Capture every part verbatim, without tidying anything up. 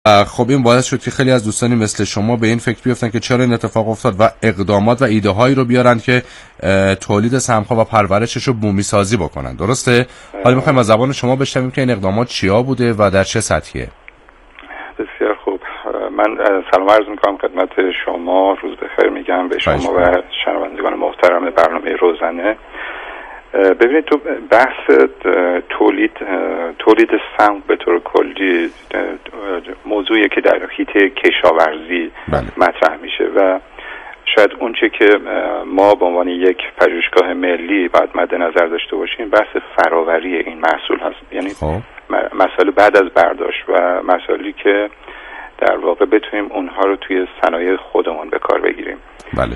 خب این باعث شد که خیلی از دوستانی مثل شما به این فکر بیفتن که چرا این اتفاق افتاد و اقدامات و ایده هایی رو بیارن که تولید سمها و پرورشش رو بومی سازی بکنن. درسته؟ حالا میخوایم از زبان شما بشنویم که این اقدامات چیا بوده و در چه سطحیه. بسیار خوب. من سلام عرض میکنم خدمت شما، روز بخیر میگم به شما و شنوندگان محترم برنامه روزانه. ببینید تو بحث تولید تولید سم به طور کلی موضوعی که در حیطه کشاورزی بله. مطرح میشه و شاید اونچه که ما به عنوان یک پژوهشگاه ملی باید مد نظر داشته باشیم بحث فراوری این محصول هست، یعنی خب. مسائل بعد از برداشت و مسائلی که در واقع بتونیم اونها رو توی صنایع خودمون به کار بگیریم. بله.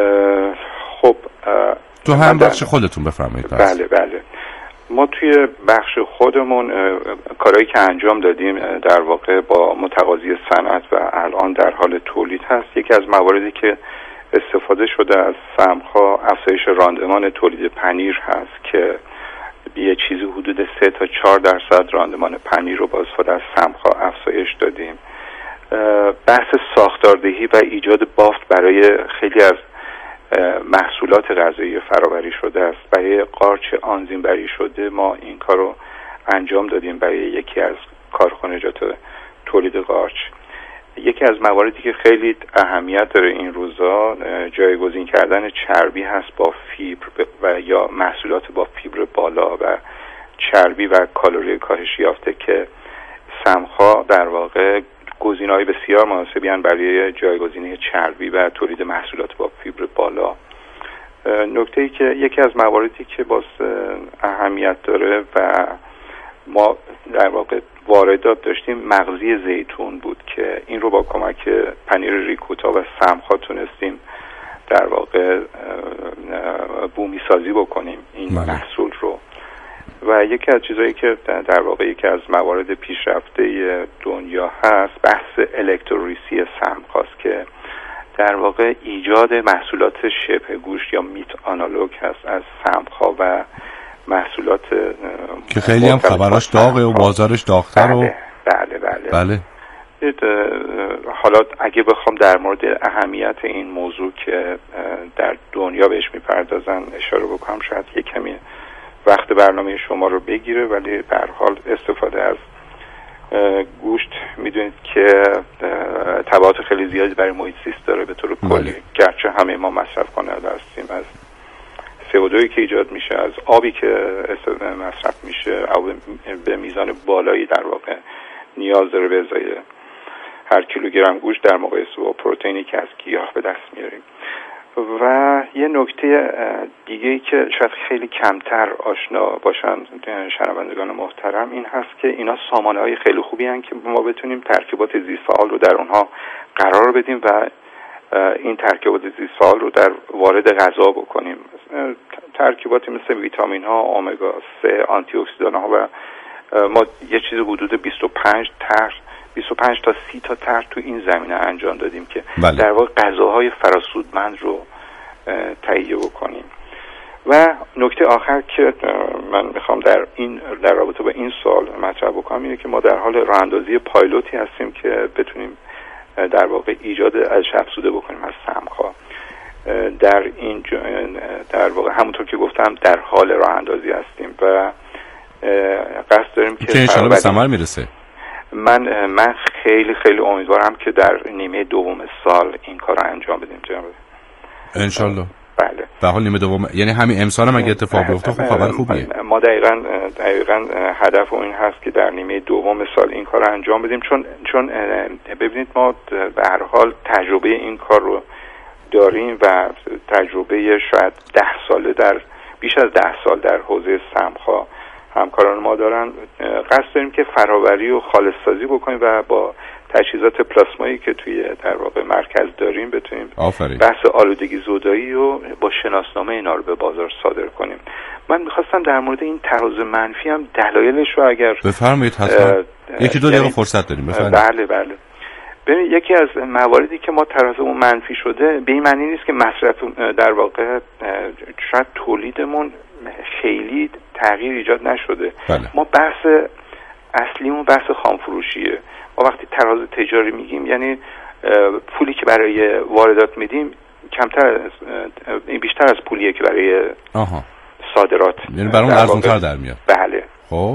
خب تو هم بخش خودتون بفرمایید. بله بله. ما توی بخش خودمون کارهایی که انجام دادیم در واقع با متقاضی صنعت و الان در حال تولید هست. یکی از مواردی که استفاده شده از سمها افزایش راندمان تولید پنیر هست که یه چیزی حدود سه تا چهار درصد راندمان پنیر رو با استفاده از سمها افزایش دادیم. بحث ساختاردهی و ایجاد بافت برای خیلی از محصولات غذایی فرآوری شده است. برای قارچ آنزیم بری شده ما این کار رو انجام دادیم برای یکی از کارخانجات تولید قارچ. یکی از مواردی که خیلی اهمیت داره این روزا جایگزین کردن چربی هست با فیبر و یا محصولات با فیبر بالا و چربی و کالری کاهش یافته که سمها در واقع گزینه‌های بسیار مناسبی هستند برای جایگزینی چربی و تولید محصولات با فیبر بالا. نکته‌ای که یکی از مواردی که باز اهمیت داره و ما در واقع واردات داشتیم مغزی زیتون بود که این رو با کمک پنیر ریکوتا و سمها تونستیم در واقع بومی سازی بکنیم این مالی. محصول رو. و یکی از چیزایی که در واقع یکی از موارد پیشرفته دنیا هست بحث الکترولیسی سمهاست که در واقع ایجاد محصولات شبه گوشت یا میت آنالوگ هست از سمها و محصولات که خیلی هم خبراش داغه و بازارش داغ‌تر. بله بله بله, بله. حالا اگه بخوام در مورد اهمیت این موضوع که در دنیا بهش میپردازن اشاره بکنم شاید یک کمی وقت برنامه شما رو بگیره، ولی به هر حال استفاده از گوشت میدونید که تبعات خیلی زیادی برای محیط زیست داره به طور کلی، گرچه همه ما مصرف کننده هستیم. از سی او دو که ایجاد میشه، از آبی که مصرف میشه، آب به میزان بالایی در واقع نیاز داره به ازای هر کیلوگرم گوشت در مقایسه با پروتئینی که از گیاه به دست میاریم. و یه نکته دیگه‌ای که شاید خیلی کمتر آشنا باشن شنوندگان محترم این هست که اینا سامانه‌های خیلی خوبی هستن که ما بتونیم ترکیبات زیست‌فعال رو در اونها قرار بدیم و این ترکیبات زیست‌فعال رو در وارد غذا بکنیم. ترکیباتی مثل ویتامین ها، امگا سه، آنتی اکسیدان ها و ما یه چیز حدود بیست و پنج طرح بیست و پنج تا سی تا طرح تو این زمینه انجام دادیم که بله. در واقع غذاهای فراسودمند رو تهیه بکنیم. و نکته آخر که من میخوام در این در رابطه با این سوال مطرح بکنم اینه که ما در حال راه اندازی پایلوتی هستیم که بتونیم در واقع ایجاد ارزش افزوده بکنیم از سمها. در این در واقع همونطور که گفتم در حال راه اندازی هستیم و قصد داریم که ان شاءالله به ثمر میرسه. من من خیلی خیلی امیدوارم که در نیمه دوم سال این کار رو انجام بدیم جناب. ان شاءالله. بله. به حال نیمه دوم یعنی همین امسال هم اگه اتفاق بیفته خب خبر خوبیه. ما دقیقاً دقیقاً هدف این هست که در نیمه دوم سال این کار رو انجام بدیم، چون چون ببینید ما به هر حال تجربه این کار رو داریم و تجربه شاید ده ساله در بیش از ده سال در حوزه سمها همکاران ما دارن. قصد داریم که فراوری و خالص سازی بکنیم و با تجهیزات پلاسمایی که توی در واقع مرکز داریم بتونیم آفرین. بحث آلودگی زدایی رو با شناسنامه اینا رو به بازار صادر کنیم. من میخواستم در مورد این تراز منفی هم دلایلش رو اگر بفرمایید حتما یکی دو دقیقه فرصت داریم بفرمایید. بله بله. ببین یکی از مواردی که ما ترازمون منفی شده به این معنی نیست که مصرف در واقع شاید تولیدمون خیلی تغییر ایجاد نشده. بله. ما بحث اصلیمون بحث خام فروشیه. ما وقتی تراز تجاری میگیم یعنی پولی که برای واردات میدیم کمتر از بیشتر از پولیه که برای آها. صادرات، یعنی برای اون ارزان‌تر در میاد. بله. خب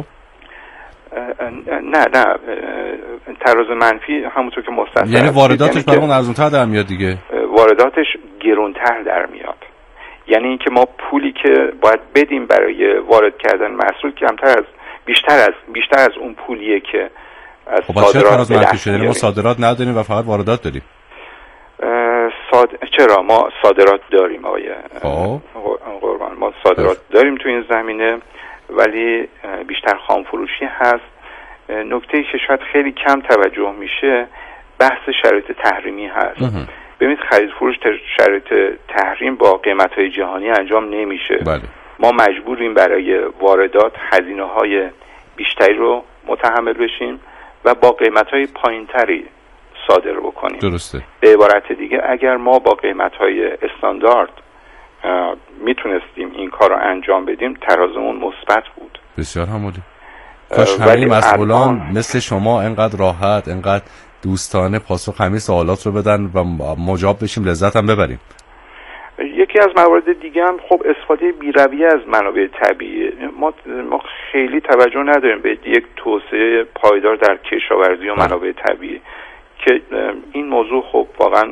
نه نه تراز منفی همونطور که مستثنا، یعنی وارداتش برای اون ارزان‌تر در میاد دیگه. وارداتش گرانتر در میاد، یعنی اینکه ما پولی که باید بدیم برای وارد کردن محصول کمتر از بیشتر از بیشتر از اون پولیه که از خب صادرات تراز منفی شده؟ ما صادرات نداریم و فقط واردات داریم. صاد... چرا ما صادرات داریم آقای خب قربان، ما صادرات داریم تو این زمینه، ولی بیشتر خام فروشی هست. نکته‌ای که شاید خیلی کم توجه میشه بحث شرایط تحریمی هست. ببینید خرید فروش شرایط تحریم با قیمت‌های جهانی انجام نمیشه. بله. ما مجبوریم برای واردات هزینه‌های بیشتری رو متحمل بشیم و با قیمت‌های پایین‌تری صادر بکنیم. درسته. به عبارت دیگه اگر ما با قیمت‌های استاندارد میتونستیم این کار رو انجام بدیم ترازمون مثبت بود. بسیار همالی. کاش همه مسئولان مثل شما انقدر راحت، انقدر دوستانه پاسخ همه سوالات رو بدن و مجاب بشیم، لذت هم ببریم. یکی از موارد دیگه هم خب استفاده بی‌رویه از منابع طبیعی. ما ما خیلی توجه نداریم به یک توسعه پایدار در کشاورزی و منابع طبیعی که این موضوع خب واقعا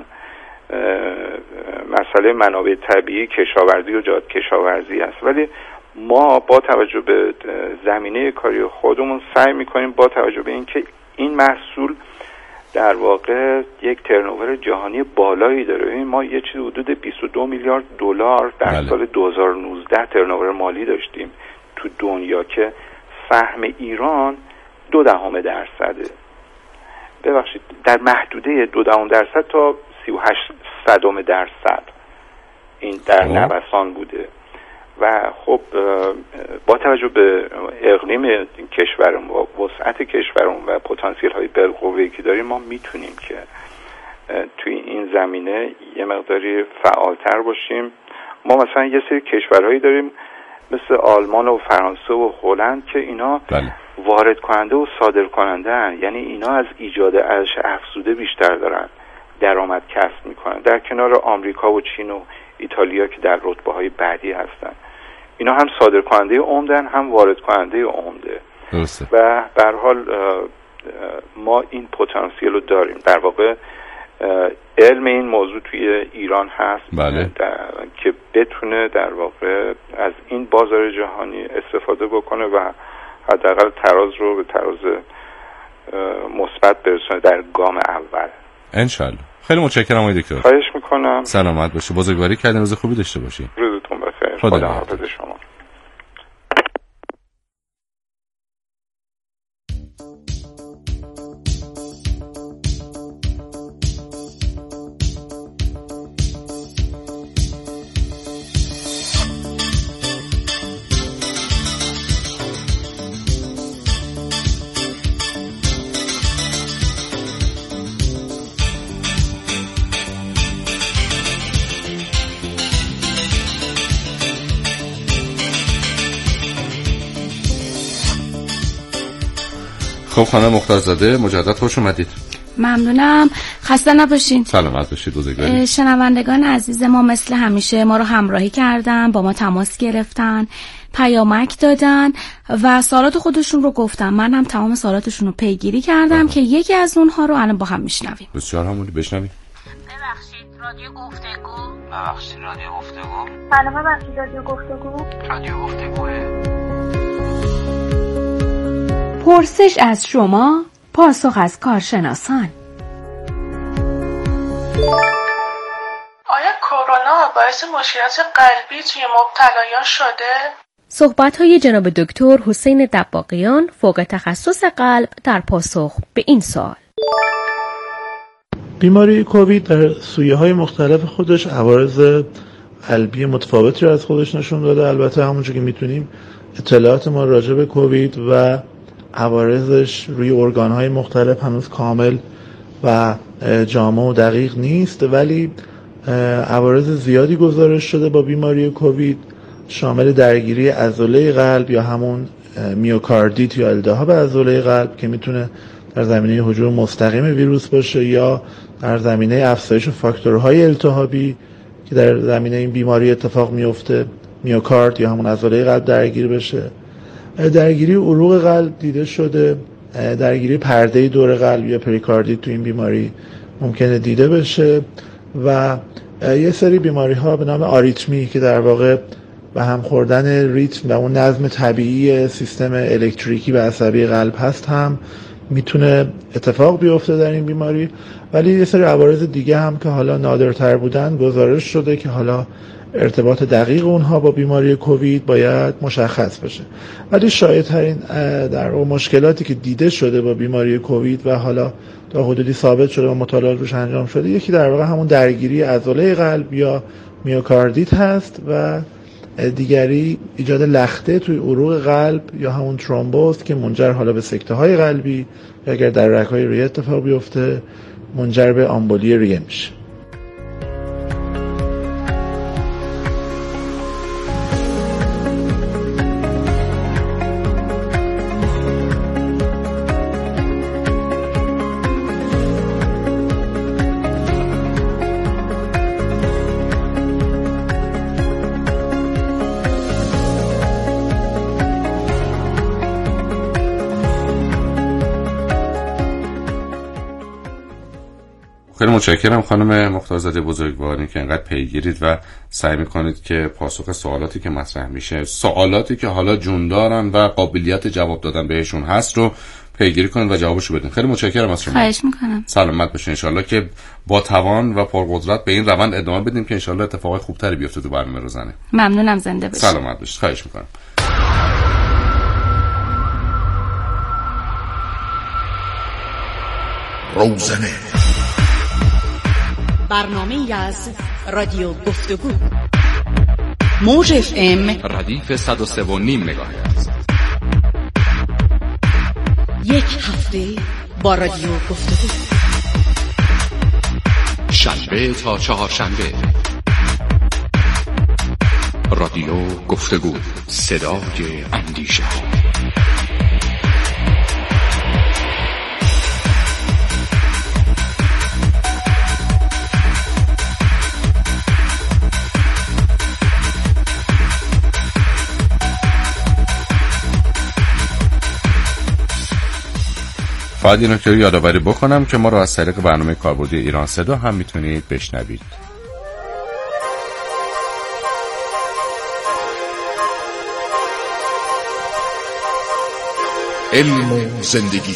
مسئله منابع طبیعی، کشاورزی و جهاد کشاورزی است، ولی ما با توجه به زمینه کاری خودمون سعی میکنیم با توجه به اینکه این محصول در واقع یک ترنوور جهانی بالایی داره. ما یه چیز حدود بیست و دو میلیارد دلار در بله. سال دو هزار و نوزده ترنوور مالی داشتیم تو دنیا که سهم ایران دو دهم درصده. ببخشید در محدوده دو دهم درصد تا سی و هشت صدم درصد این در نوسان بوده و خب با توجه به اقلیم کشورمون و وسعت کشورمون و پتانسیل های بالقوه‌ای که داریم ما میتونیم که توی این زمینه یه مقداری فعالتر باشیم. ما مثلا یه سری کشورهایی داریم مثل آلمان و فرانسه و هلند که اینا بله. وارد کننده و صادر کننده هن. یعنی اینا از ایجاد ارزش افزوده بیشتر دارن درآمد کسب میکنن، در کنار آمریکا و چین و ایتالیا که در رتبه های بعدی هستن. اینا هم صادر کننده عمدن هم وارد کننده عمده. درسته. و به هر حال ما این پتانسیل رو داریم. در واقع علم این موضوع توی ایران هست. بله. که بتونه در واقع از این بازار جهانی استفاده بکنه و حداقل تراز رو به تراز مثبت برسونه در گام اول. انشالله. خیلی متشکرم آقای دکتر. خواهش میکنم. سلامت باشی. بزرگواری کردین، روز خوبی داشته باشی. روزتون بخیر. خدا, خدا حافظ شما. خب خانم مختارزاده مجدد خوش اومدید. ممنونم، خسته نباشین. سلامت باشید. بزرگواری. شنوندگان عزیز ما مثل همیشه ما رو همراهی کردن، با ما تماس گرفتن، پیامک دادن و سوالات خودشون رو گفتن. من هم تمام سوالاتشون رو پیگیری کردم آه. که یکی از اونها رو الان با هم میشنویم. بسیار همونی بشنویم. ببخشید رادیو گفتگو. ببخشید رادیو گفتگو. سلام، ببخشید رادیو گفتگو. رادیو گفتگوه. پرسش از شما، پاسخ از کارشناسان. آیا کرونا باعث مشکلات قلبی توی مبتلایان شده؟ صحبت‌های جناب دکتر حسین دباغیان فوق تخصص قلب در پاسخ به این سوال. بیماری کووید در سویه‌های مختلف خودش عوارض قلبی متفاوتی رو از خودش نشون داده. البته همونجوری که میتونیم اطلاعات ما راجع به کووید و عوارضش روی ارگان‌های مختلف هنوز کامل و جامع و دقیق نیست، ولی عوارض زیادی گزارش شده با بیماری کووید، شامل درگیری عضله قلب یا همون میوکاردیت یا التهاب عضله قلب که میتونه در زمینه هجوم مستقیم ویروس باشه یا در زمینه افزایش فاکتورهای التهابی که در زمینه این بیماری اتفاق میفته، میوکارد یا همون عضله قلب درگیر بشه. درگیری عروق قلب دیده شده، درگیری پرده دور قلب یا پریکاردیت تو این بیماری ممکنه دیده بشه و یه سری بیماری ها به نام آریتمی که در واقع به هم خوردن ریتم و اون نظم طبیعی سیستم الکتریکی و عصبی قلب هست هم میتونه اتفاق بیفته در این بیماری. ولی یه سری عوارض دیگه هم که حالا نادرتر بودن گزارش شده که حالا ارتباط دقیق اونها با بیماری کووید باید مشخص بشه. ولی شایع‌ترین در اون مشکلاتی که دیده شده با بیماری کووید و حالا تا حدودی ثابت شده و مطالعات روش انجام شده، یکی در واقع همون درگیری عضله قلب یا میوکاردیت هست و دیگری ایجاد لخته توی عروق قلب یا همون ترومبوز که منجر حالا به سکته های قلبی یا اگر در رگ‌های ریه اتفاق بیفته منجر به آمبولی ریه میشه. خیلی متشکرم خانم مختارزاده بزرگواری که انقدر پیگیرید و سعی میکنید که پاسخ سوالاتی که مطرح میشه، سوالاتی که حالا جون دارن و قابلیت جواب دادن بهشون هست رو پیگیری کنید و جوابشو بدین. خیلی متشکرم از شما. خواهش میکنم. سلامت باشین. ان شاءالله که با توان و پرقدرت به این روند ادامه بدیم که ان شاءالله اتفاقای خوبتری بیفته تو برنامه روزانه. ممنونم. زنده باشید. سلامت باشید. خواهش میکنم. روزانه برنامه از رادیو گفتگو موج اف ام ردیف صد و سه و نیم مگاهرتز. یک هفته با رادیو گفتگو، شنبه تا چهارشنبه. رادیو گفتگو، صدای اندیشه. فقط این نکته رو یادآوری بکنم که ما رو از طریق برنامه کاربردی ایران صدا هم میتونید بشنوید. علم و زندگی.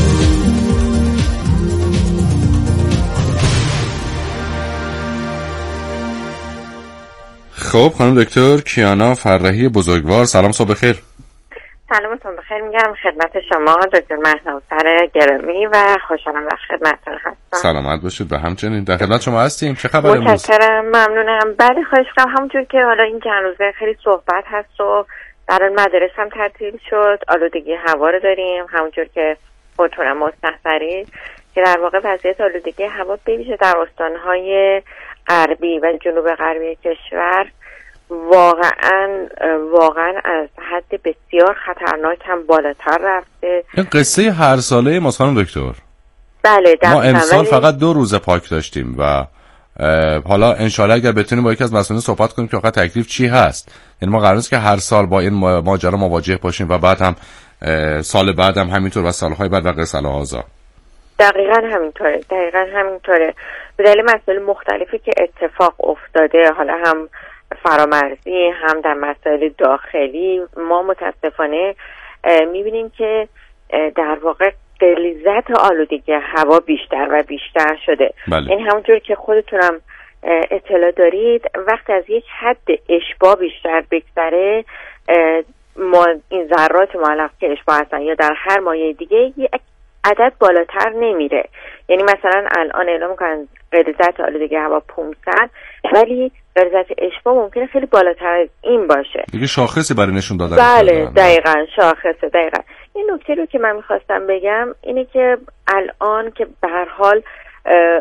خب خانم دکتر کیانا فرحی بزرگوار، سلام، صبح بخیر. سلامتون بخیر میگم خدمت شما دکتر مهناوتر گرامی و خوشحالم در خدمتتون هستم. سلامت باشید و همچنین در خدمت شما هستیم. چه خبر امروز؟ متشکرم، ممنونم. بله خواهش می‌کنم. همونجور که حالا این چند روزه خیلی صحبت هست و در مدارس هم تعطیل شد، آلودگی هوا رو داریم، همونجور که خودتونم مستحضرید که در واقع وضعیت آلودگی هوا بویژه در استان‌های غربی و جنوب غربی کشور واقعا واقعا از حد بسیار خطرناک هم بالاتر رفته. این قصه هر ساله ما خانم دکتر. بله ما امسال فقط دو روز پاک داشتیم و حالا انشالله اگر بتونیم با یکی از مسئولین صحبت کنیم که آخه تکلیف چی هست. یعنی ما قراره است که هر سال با این ماجرا مواجه باشیم و بعد هم سال بعد هم همینطور و سالهای بعد و قصه هازا. دقیقاً همینطوره. دقیقاً همینطوره. به دلیل مسائل مختلفی که اتفاق افتاده، حالا هم فرامرزی هم در مسائل داخلی، ما متاسفانه میبینیم که در واقع غلیظت آلودگی هوا بیشتر و بیشتر شده. بله. این همونجور که خودتونم اطلاع دارید وقتی از یک حد اشباع بیشتر بگذره، ما این ذرات معلق که اشباع هستن یا در هر مایع دیگه یک عدد بالاتر نمیره. یعنی مثلا الان اعلام میکنن غلیظت آلودگی هوا پانصد، ولی غلیظت اشباع ممکنه خیلی بالاتر از این باشه. دیگه شاخصی برای نشون دادن. بله دقیقاً شاخصه. دقیقاً این نکته رو که من میخواستم بگم اینه که الان که به هر حال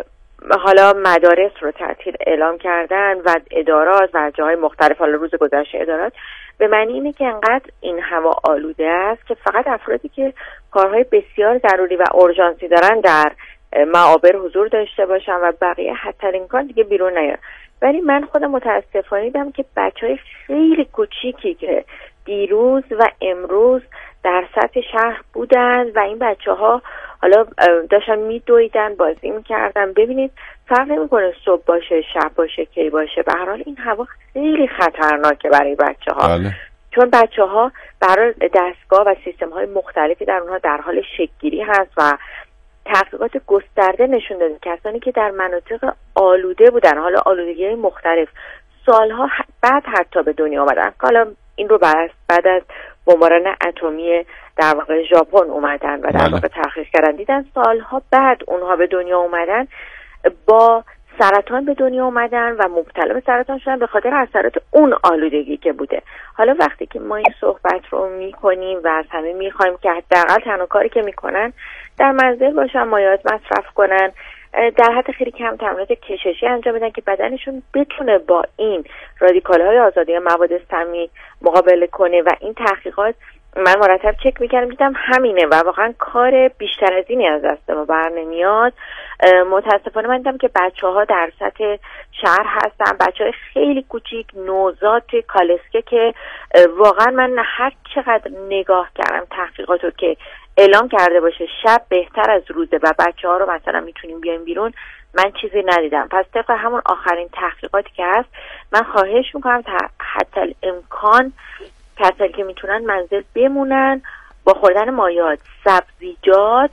حالا مدارس رو تعطیل اعلام کردن و ادارات و جاهای مختلف، حالا روز گذشته ادارات، به معنی اینه که انقدر این هوا آلوده است که فقط افرادی که کارهای بسیار ضروری و اورژانسی دارن در معابر حضور داشته باشن و بقیه حتی امکان دیگه بیرون نیان. ولی من خودم متاسفانه دیدم که بچهای خیلی کوچیکی که دیروز و امروز در سطح شهر بودن و این بچه ها حالا داشتن میدویدن، بازی میکردن. ببینید فرق نمیکنه صبح باشه شب باشه کی باشه، به هر حال این هوا خیلی خطرناکه برای بچه ها. بله. چون بچه ها برای دستگاه و سیستم های مختلفی در اونها در حال شکل‌گیری هست و تحقیقات گسترده نشون داده کسانی که در مناطق آلوده بودن، حالا آلودگی مختلف، سالها بعد حتی به دنیا آمدن. حالا این رو بعد از بمباران اتمی در واقع ژاپن اومدن و در واقع تحقیق کردن، دیدن سالها بعد اونها به دنیا اومدن با سرطان به دنیا اومدن و مبتلا به سرطان شدن به خاطر اثرات اون آلودگی که بوده. حالا وقتی که ما این صحبت رو میکنیم و از همه میخوایم که حداقل تنها کاری که میکنن در منزل باشن، مایعات مصرف کنن، در حد خیلی کم تمرینات کششی انجام بدن که بدنشون بتونه با این رادیکال‌های آزادی مواد سمی مقابله کنه. و این تحقیقات من مرتب چک میکردم، دیدم همینه و واقعا کار بیشتر از اینی از دست ما بر نمیاد. متاسفانه من دیدم که بچه ها در سطح شهر هستن، بچه های خیلی کوچیک، نوزاد توی کالسکه که واقعا من هر چقدر نگاه کردم تحقیقاتو که اعلام کرده باشه شب بهتر از روزه و بچه ها رو مثلا میتونیم بیایم بیرون، من چیزی ندیدم. پس طبق همون آخرین تحقیقاتی که هست من خواهش میکنم تا حتی امکان کسایی که میتونن منزل بمونن با خوردن مایعات، سبزیجات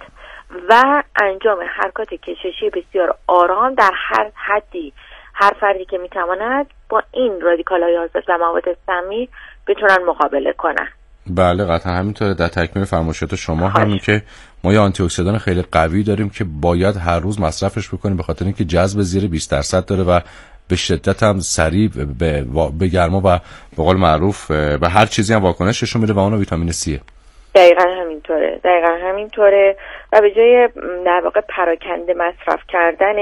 و انجام حرکات کششی بسیار آرام در هر حدی هر فردی که میتواند با این رادیکال‌های آزاد و مواد سمی بتونن مقابله کنن. بله قطعا همینطوره. در تکمیل فرمایشات شما همین که ما یه آنتی اکسیدان خیلی قوی داریم که باید هر روز مصرفش بکنیم به خاطر اینکه جذب زیر بیست درصد داره و به شدت هم سریع به, به گرما و به قول معروف به هر چیزی هم واکنششون میده و اون ویتامین سیه. دقیقا همینطوره دقیقا همینطوره و به جای در واقع پراکنده مصرف کردن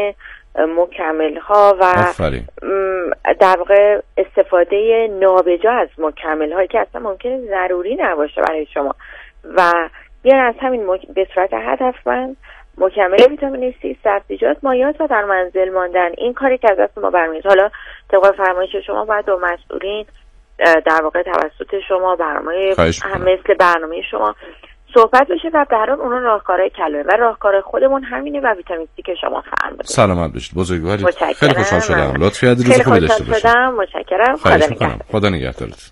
مکمل ها و آفرین. در واقع استفاده نابجا از مکمل هایی که اصلا ممکنه ضروری نباشه برای شما و بیان از همین مک... به صورت هدفمند مکمل ویتامین سی، سبزیجات، مایعات و در منزل ماندن، این کاری که از دست ما برمیاد. حالا طبق فرمایش شما باید با مسئولین در واقع توسط شما برنامه هم مثل برنامه شما صحبت بشه و در اون اون راهکارهای کلمه و راهکار خودمون همینه و ویتامین سی که شما فرمودید. سلامت باشید. بزرگوارید. خیلی خوشحال شدم. لطفی عزیز روز خوبی داشته باشید. خیلی خوشحال شدم. متشکرم. خدا نگهدار. خدا نگهدارت.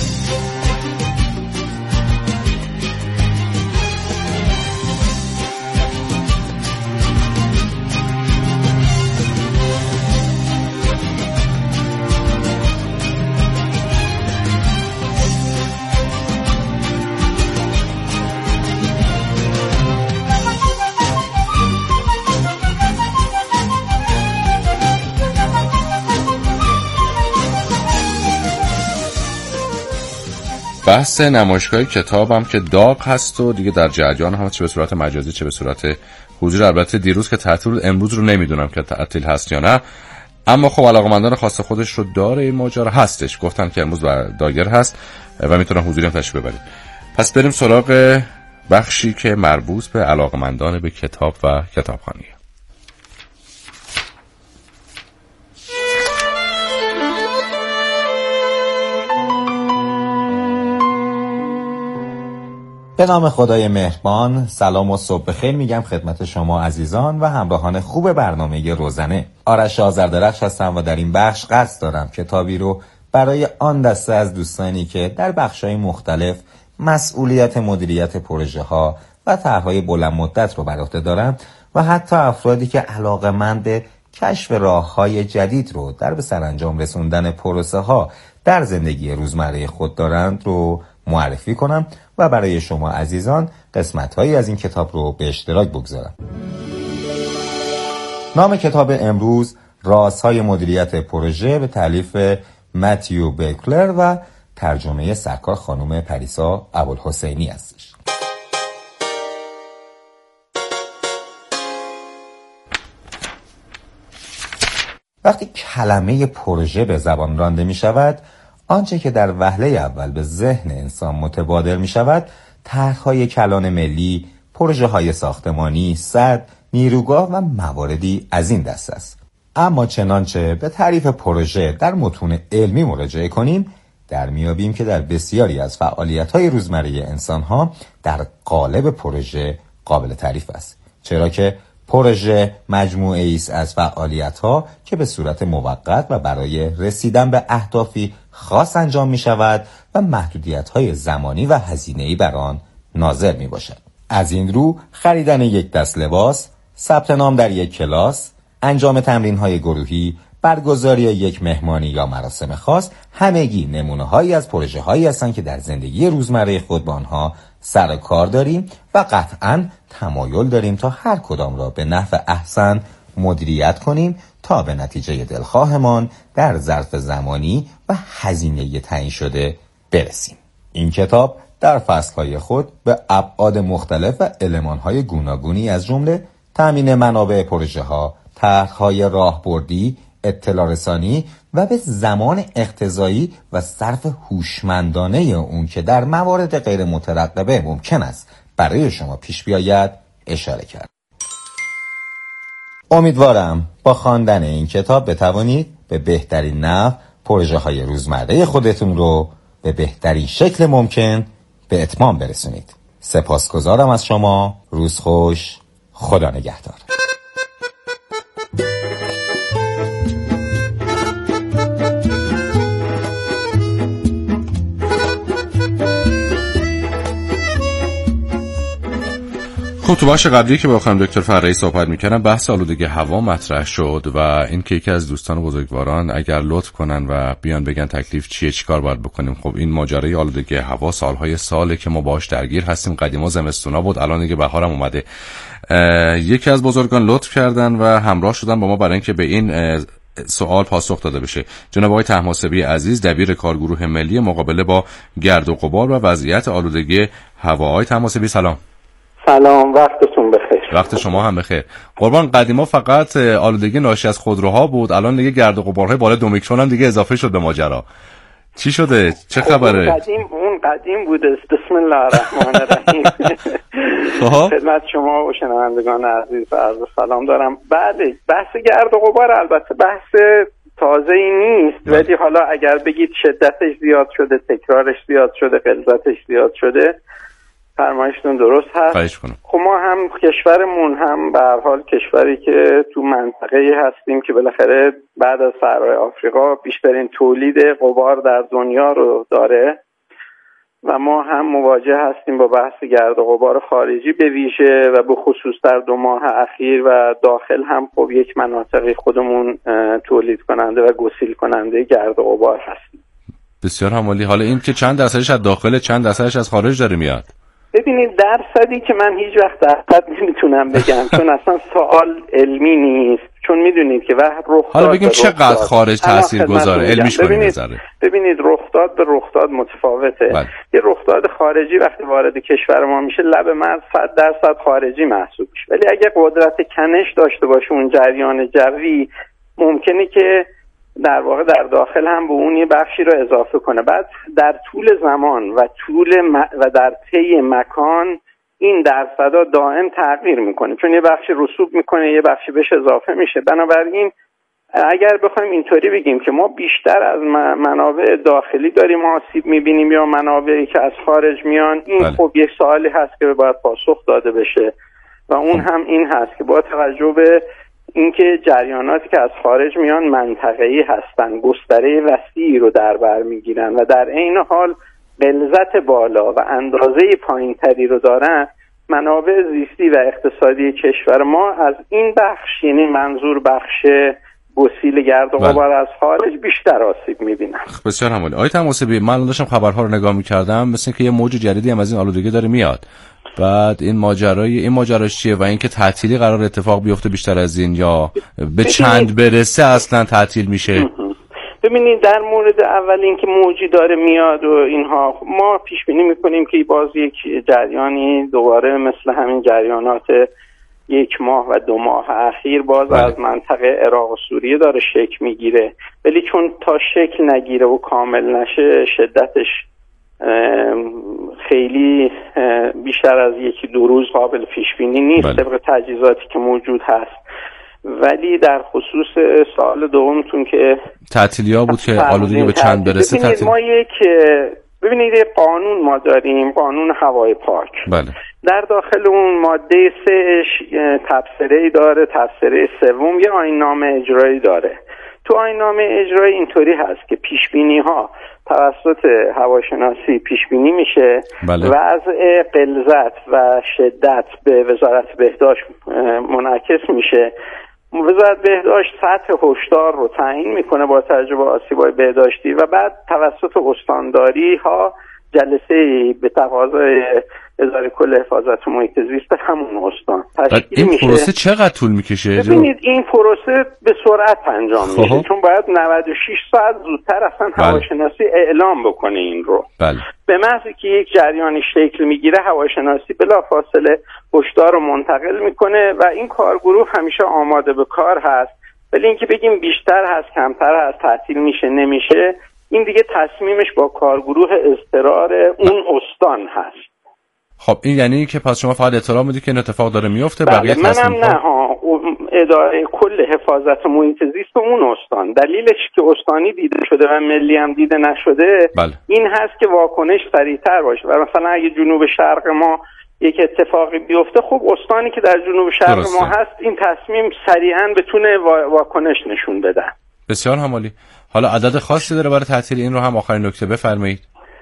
بحث نمایشگاه کتابم که داغ هست و دیگه در جریان هم، چه به صورت مجازی چه به صورت حضوری. البته دیروز که تعطیل، امروز رو نمیدونم که تعطیل هست یا نه، اما خب علاقه‌مندان خاص خودش رو داره این ماجرا هستش. گفتن که امروز دایر هست و میتونن حضوری هم تشریف ببرید. پس بریم سراغ بخشی که مربوط به علاقه‌مندان به کتاب و کتابخوانی. به نام خدای مهربان، سلام و صبح بخیر میگم خدمت شما عزیزان و همراهان خوب برنامه روزنه. آرش آذردرخش هستم و در این بخش قصد دارم کتابی رو برای آن دسته از دوستانی که در بخش‌های مختلف مسئولیت مدیریت پروژه ها و طرح‌های بلند مدت رو بر عهده دارن و حتی افرادی که علاقه‌مند به کشف راه‌های جدید رو در به سرانجام رسوندن پروسه ها در زندگی روزمره خود دارند رو معرفی کنم و برای شما عزیزان قسمت‌هایی از این کتاب رو به اشتراک بگذارم. نام کتاب امروز رازهای مدیریت پروژه به تالیف متیو بیکلر و ترجمه سرکار خانم پریسا ابوالحسینی هستش. وقتی کلمه پروژه به زبان رانده می شود، آنچه که در وهله اول به ذهن انسان متبادر می شود طرح‌های کلان ملی، پروژه‌های ساختمانی، سد، نیروگاه و مواردی از این دست است. اما چنانچه به تعریف پروژه در متون علمی مراجعه کنیم، در میابیم که در بسیاری از فعالیت‌های روزمره انسان‌ها در قالب پروژه قابل تعریف است، چرا که پروژه مجموعه‌ای است از فعالیت‌ها که به صورت موقت و برای رسیدن به اهدافی خاص انجام می‌شود و محدودیت‌های زمانی و هزینه‌ای بر آن ناظر می‌باشد. از این رو خریدن یک دست لباس، ثبت نام در یک کلاس، انجام تمرین‌های گروهی، برگزاری یک مهمانی یا مراسم خاص همگی نمونه‌هایی از پروژه‌هایی هستند که در زندگی روزمره خود با آنها سر و کار داریم و قطعاً تمایل داریم تا هر کدام را به نحو احسن مدیریت کنیم تا به نتیجه دلخواهمان در ظرف زمانی و هزینه تعیین شده برسیم. این کتاب در فصل‌های خود به ابعاد مختلف و المان‌های گوناگونی از جمله تامین منابع پروژه‌ها، طرح‌های راهبردی، اطلاع رسانی و به زمان اقتضایی و صرف هوشمندانه اون که در موارد غیر مترقبه ممکن است برای شما پیش بیاید اشاره کرد. امیدوارم با خواندن این کتاب بتوانید به بهترین نحو پروژه‌های روزمره خودتون رو به بهترین شکل ممکن به اتمام برسونید. سپاسگزارم از شما. روز خوش. خدا نگهدار. خب تو بخش قبلی که با خانم دکتر فرهی صحبت می‌کردم بحث آلودگی هوا مطرح شد و این که یکی از دوستان بزرگواران اگر لطف کنن و بیان بگن تکلیف چیه، چیکار باید بکنیم. خب این ماجرای آلودگی هوا سالهای ساله که ما باهاش درگیر هستیم. قدیما زمستونا بود، الان دیگه بهارم اومده. یکی از بزرگان لطف کردن و همراه شدن با ما برای اینکه به این سوال پاسخ داده بشه. جناب آقای طهماسبی عزیز، دبیر کارگروه ملی مقابله با گرد و غبار و وضعیت آلودگی هوا. آقای طهماسبی سلام. سلام، وقتتون بخیر. وقت شما هم بخیر. قربان، قدیما فقط آلودگی ناشی از خودروها بود، الان دیگه گرد و غبارهای بالا دو میکرون هم دیگه اضافه شد به ماجرا. چی شده؟ چه خبره؟ اون قدیم اون قدیم بوده. بسم الله الرحمن الرحیم. خدمت شما و شنوندگان عزیز عرض سلام دارم. بله، بحث گرد و غبار البته بحث تازه‌ای نیست، ولی حالا اگر بگید شدتش زیاد شده، تکرارش زیاد شده، غلظتش زیاد شده، فرمایشتون درست هست. خب ما هم کشورمون هم به هر حال کشوری که تو منطقه‌ای هستیم که بالاخره بعد از صحرای آفریقا بیشترین تولید غبار در دنیا رو داره و ما هم مواجه هستیم با بحث گرد و غبار خارجی به ویژه و به خصوص در دو ماه اخیر و داخل هم خب یک مناطقی خودمون تولید کننده و گسیل کننده گرد و غبار هستیم. بسیار همالی. حالا این که چند درصدش از داخل، چند درصدش از خارج داره میاد؟ ببینید درصدی که من هیچ وقت درصد نمیتونم بگم چون اصلا سوال علمی نیست، چون میدونید که وقت رخ حالا بگیم چقدر خارج تاثیر گذاره علمیش کنیم. ببینید ببینید رخداد به رخداد متفاوته. بله. یه رخداد خارجی وقتی وارد کشور ما میشه لب مرز صد درصد خارجی محسوب میشه، ولی اگه قدرت کنش داشته باشه اون جریان جوی ممکنه که در واقع در داخل هم به اون یه بخشی رو اضافه کنه. بعد در طول زمان و طول م... و در طی مکان این درصدا دائم تغییر میکنه، چون یه بخشی رسوب میکنه، یه بخشی بهش اضافه میشه. بنابراین اگر بخوایم اینطوری بگیم که ما بیشتر از منابع داخلی داریم آسیب میبینیم یا منابعی که از خارج میان، این بله. خب یک سوالی هست که باید پاسخ داده بشه و اون هم این هست که با توجه به اینکه جریاناتی که از خارج میان منطقه‌ای هستن، گستره وسیعی رو در بر میگیرن و در عین حال غلظت بالا و اندازه پایینتری رو دارن، منابع زیستی و اقتصادی کشور ما از این بخش، یعنی منظور بخش گسیل گرد و غبار از خارج، بیشتر آسیب میبینن. بسیار همالی. آقای طهماسبی، من داشتم خبرها رو نگاه میکردم، مثل که یه موج جدیدی هم از این آلودگی داره میاد. بعد این ماجرای این ماجراش چیه و اینکه تعطیلی قرار اتفاق بیفته بیشتر از این یا به چند برسه اصلا تعطیل میشه؟ ببینید در مورد اول اینکه موجی داره میاد و اینها، ما پیش بینی میکنیم که باز یک جریانی دوباره مثل همین جریانات یک ماه و دو ماه اخیر باز بله. از منطقه عراق و سوریه داره شکل میگیره، ولی چون تا شکل نگیره و کامل نشه شدتش خیلی بیشتر از یکی دو روز قابل پیش بینی نیست بله. طبق تجهیزاتی که موجود هست. ولی در خصوص سال دومتون که تعطیلی‌ها بود که آلودگی به چند برسه، ببینید ما یک ببینید یک قانون ما داریم، قانون هوای پاک. بله. در داخل اون ماده سهش تبصره‌ای داره، تبصره سوم یه آیین‌نامه اجرایی داره. تو آیین‌نامه اجرایی اینطوری هست که پیشبینی‌ها توسط هواشناسی پیشبینی میشه، بله. وضع غلظت و شدت به وزارت بهداشت منعکس میشه. وزارت بهداشت سطح هشدار رو تعیین میکنه با توجه به آسیب‌های بهداشتی و بعد توسط استانداری ها جلسه به تقاضای اداره کل حفاظت محیط زیست همون استان تشکیل این میشه. پروسه چقدر طول میکشه؟ ببینید این پروسه به سرعت انجام خب. میشه چون باید نود و شش ساعت زودتر اصلا بله. هواشناسی اعلام بکنه این رو. بله. به محضی که یک جریانی شکل میگیره هواشناسی بلافاصله هشدار رو منتقل میکنه و این کارگروه همیشه آماده به کار هست. ولی اینکه بگیم بیشتر هست کمتر هست تعطیل میشه نمیشه این دیگه تصمیمش با کارگروه اضطرار اون استان هست. خب این یعنی که پس شما فقط اطلاع میدید که این اتفاق داره میفته، بله. بقیه تصمیم منم نه ها اداره کل حفاظت محیط زیست اون استان دلیلش که استانی دیده شده و ملی هم دیده نشده بله. این هست که واکنش سریعتر باشه و مثلا اگه جنوب شرق ما یک اتفاقی بیفته خب استانی که در جنوب شرق درسته. ما هست این تصمیم سریعا بتونه واکنش نشون بده. بسیار همالی. حالا عدد خاصی داره برای تعطیل این رو هم آخرین نکته بفرمایید.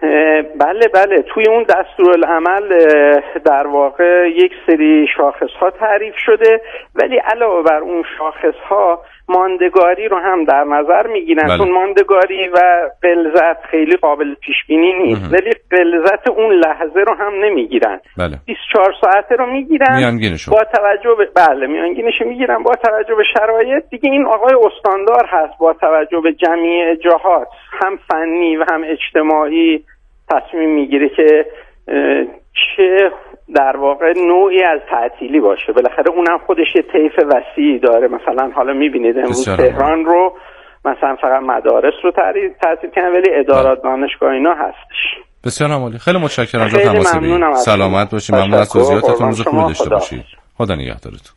بله بله توی اون دستورالعمل در واقع یک سری شاخص‌ها تعریف شده ولی علاوه بر اون شاخص‌ها ماندگاری رو هم در نظر میگیرن بله. چون ماندگاری و غلظت خیلی قابل پیش بینی نیست مهم. ولی غلظت اون لحظه رو هم نمیگیرن بله. بیست و چهار ساعته رو میگیرن میانگینشو با توجه به بله میانگینش میگیرن با توجه به شرایط دیگه این آقای استاندار هست با توجه به جمعی جهات هم فنی و هم اجتماعی تصمیم میگیره که چه در واقع نوعی از تعطیلی باشه. بالاخره اونم خودش یه طیف وسیعی داره. مثلا حالا میبینید امروز تهران رو مثلا فقط مدارس رو تعطیل کردن ولی ادارات دانشگاه اینا هستش. بسیار عالی. خیلی متشکرم از تماس بگیرید. سلامت باشید. ممنون از توضیحاتتون. روز خوبی داشته باشید. خدا نگهدارتون.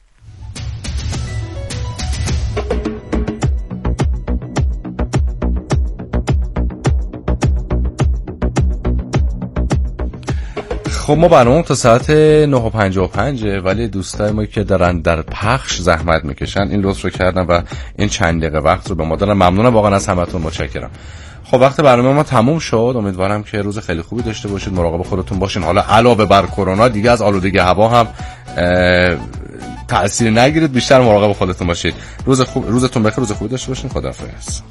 خب ما برنامه تا ساعت نه و پنجاه و پنج ولی دوستای ما که دارن در پخش زحمت میکشن این لطف رو کردن و این چند دقیقه وقت رو به ما دادن. ممنونم واقعا از همتون، متشکرم. خب وقت برنامه ما تموم شد. امیدوارم که روز خیلی خوبی داشته باشید. مراقب خودتون باشین. حالا علاوه بر کرونا دیگه از آلودگی هوا هم تأثیر نگیرید، بیشتر مراقب خودتون باشید. روز خوب روزتون بخیر، روز خوبی داشته باشین. خداحافظ.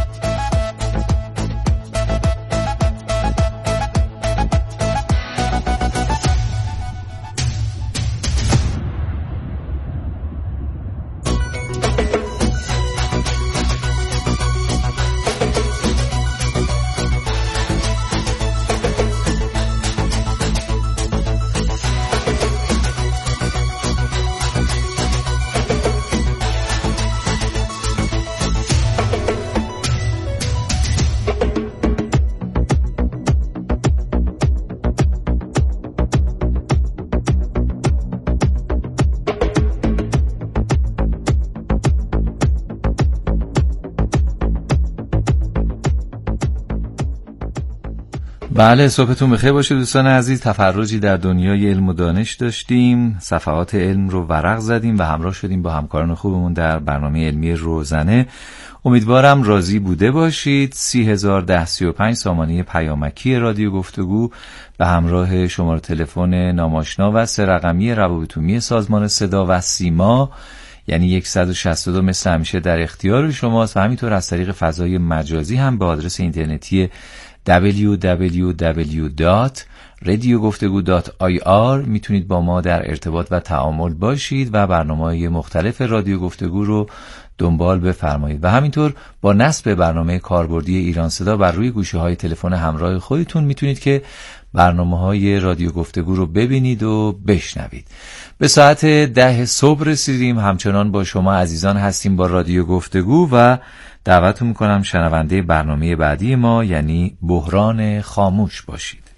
بله صبحتون بخیر باشه دوستان عزیز. تفرجی در دنیای علم و دانش داشتیم، صفحات علم رو ورق زدیم و همراه شدیم با همکاران خوبمون در برنامه علمی روزنه. امیدوارم راضی بوده باشید. سی هزار ده سی و پنج سامانه پیامکی رادیو گفتگو به همراه شماره تلفن ناماشنا و سه رقمی روابط عمومی سازمان صدا و سیما یعنی صد و شصت و دو مثل همیشه در اختیار شماست و همینطور از طریق فضای مجازی هم به آدرس اینترنتی دبلیو دبلیو دبلیو دات رادیو گفتگو دات آی آر میتونید با ما در ارتباط و تعامل باشید و برنامه‌های مختلف رادیو گفتگو رو دنبال بفرمایید و همینطور با نصب برنامه کاربردی ایران صدا بر روی گوشی‌های تلفن همراه خودتون میتونید که برنامه‌های رادیو گفتگو رو ببینید و بشنوید. به ساعت ده صبح رسیدیم، همچنان با شما عزیزان هستیم با رادیو گفتگو و دعوتتون میکنم شنونده برنامه بعدی ما یعنی بحران خاموش باشید.